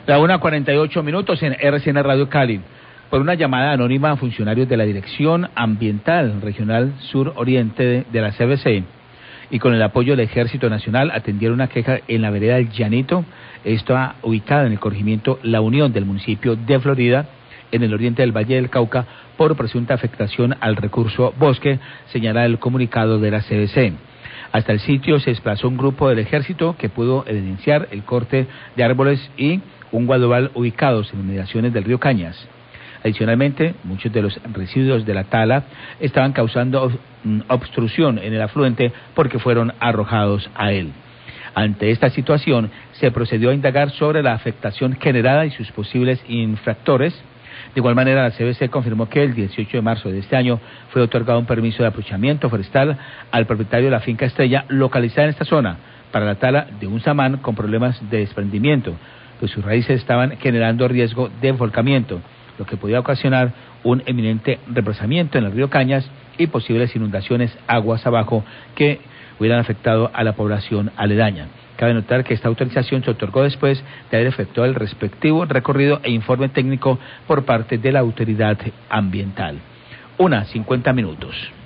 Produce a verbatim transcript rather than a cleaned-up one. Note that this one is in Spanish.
La una cuarenta y ocho minutos en R C N Radio Cali. Por una llamada anónima a funcionarios de la Dirección Ambiental Regional Sur Oriente de, de la C B C y con el apoyo del Ejército Nacional atendieron una queja en la vereda del Llanito. Está ubicada en el corregimiento La Unión del municipio de Florida, en el oriente del Valle del Cauca, por presunta afectación al recurso bosque, señala el comunicado de la C B C. Hasta el sitio se desplazó un grupo del ejército que pudo evidenciar el corte de árboles y un guadobal ubicados en inmediaciones del río Cañas. Adicionalmente, muchos de los residuos de la tala estaban causando obstrucción en el afluente porque fueron arrojados a él. Ante esta situación, se procedió a indagar sobre la afectación generada y sus posibles infractores. De igual manera, la C B C confirmó que el dieciocho de marzo de este año fue otorgado un permiso de aprovechamiento forestal al propietario de la finca Estrella, localizada en esta zona, para la tala de un samán con problemas de desprendimiento, pues sus raíces estaban generando riesgo de envolcamiento, lo que podía ocasionar un eminente represamiento en el río Cañas y posibles inundaciones aguas abajo que hubieran afectado a la población aledaña. Cabe notar que esta autorización se otorgó después de haber efectuado el respectivo recorrido e informe técnico por parte de la autoridad ambiental. Una cincuenta minutos.